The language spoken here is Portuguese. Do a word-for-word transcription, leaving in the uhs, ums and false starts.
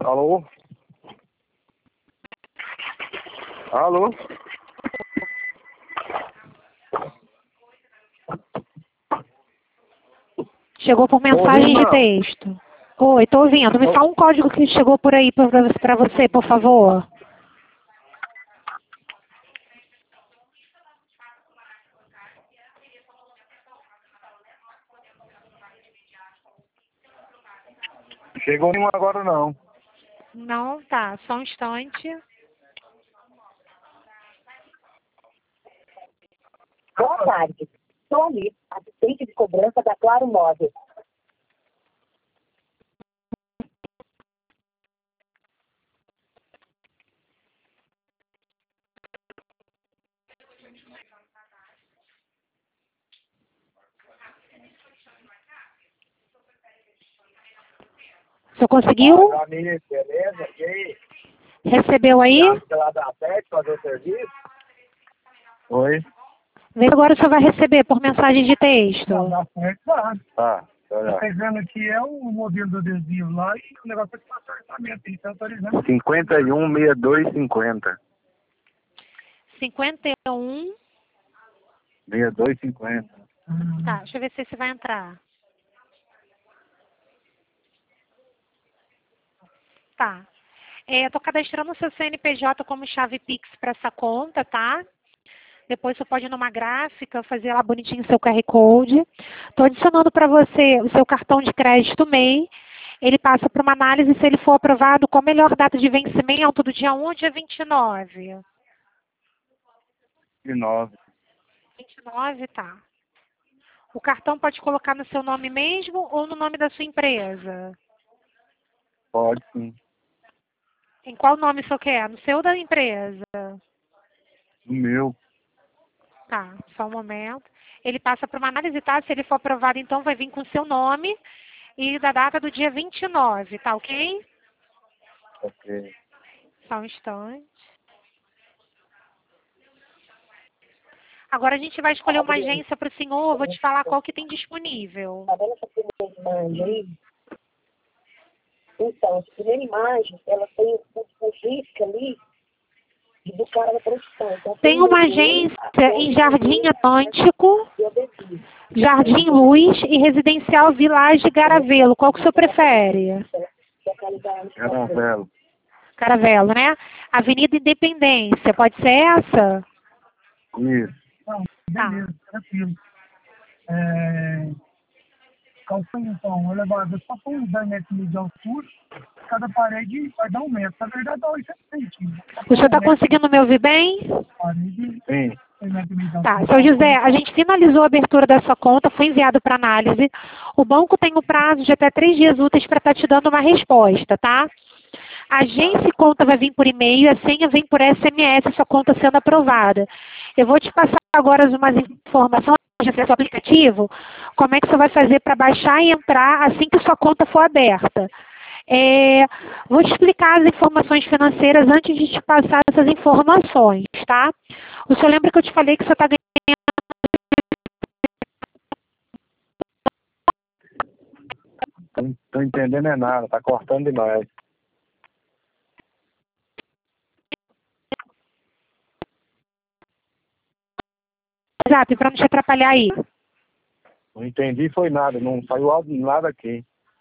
Alô? Alô? Chegou por mensagem de texto. Oi, tô ouvindo. Me fala um código que chegou por aí para você, por favor. Chegou nenhum agora não. Não, tá. Só um instante. Boa tarde. Sou a Liz, assistente de cobrança da Claro Móvel. Você conseguiu? Ah, beleza. E aí? Recebeu aí? Lá da Pet fazer o serviço? Oi? Vê agora você vai receber por mensagem de texto. Não, dá certo, dá. Tá, olha. Tá dizendo que é o modelo do adesivo lá e o negócio é que passa orçamento, tem que estar autorizando. cinquenta e um, sessenta e dois, cinquenta. cinquenta e um. sessenta e dois, cinquenta. Tá, deixa eu ver se esse vai entrar. Tá. É, eu tô cadastrando o seu C N P J como chave Pix para essa conta, tá? Depois você pode ir numa gráfica, fazer lá bonitinho o seu Q R Code. Estou adicionando para você o seu cartão de crédito M E I. Ele passa para uma análise se ele for aprovado com a melhor data de vencimento do dia um ou dia vinte e nove. vinte e nove. vinte e nove, tá. O cartão pode colocar no seu nome mesmo ou no nome da sua empresa? Pode sim. Em qual nome o senhor quer? No seu ou da empresa? O meu. Tá, só um momento. Ele passa para uma análise, tá? Se ele for aprovado, então vai vir com o seu nome e da data do dia vinte e nove, tá ok? Ok. Só um instante. Agora a gente vai escolher uma agência para o senhor. Eu vou te falar qual que tem disponível. Tá vendo essa primeira imagem aí? Então, essa primeira imagem, ela tem um, um risco ali do cara da produção. Então, Tem uma agência em Jardim Atlântico, e adesivo. Jardim Luz e Residencial Village Garavelo. Qual que o senhor prefere? Localizado Caravelo. Caravelo, né? Avenida Independência, pode ser essa? Isso. Não, Tá. beleza, tranquilo. É... Calçando, então, o elevador só com uns dez metros de altura, cada parede vai dar um metro. Na verdade, dá oitenta centímetros. O senhor está conseguindo me ouvir bem? Parede, Sim. dez metros de altura. Tá, seu José, a gente finalizou a abertura da sua conta, foi enviado para análise. O banco tem um prazo de até três dias úteis para estar te dando uma resposta, tá? A agência e conta vai vir por e-mail, a senha vem por S M S, sua conta sendo aprovada. Eu vou te passar agora umas informações de acesso ao aplicativo, como é que você vai fazer para baixar e entrar assim que sua conta for aberta. É, vou te explicar as informações financeiras antes de te passar essas informações, tá? O senhor lembra que eu te falei que você está Não tô entendendo é nada, tá cortando demais. ganhando zap para não te atrapalhar aí. Não entendi foi nada, não saiu áudio nada aqui.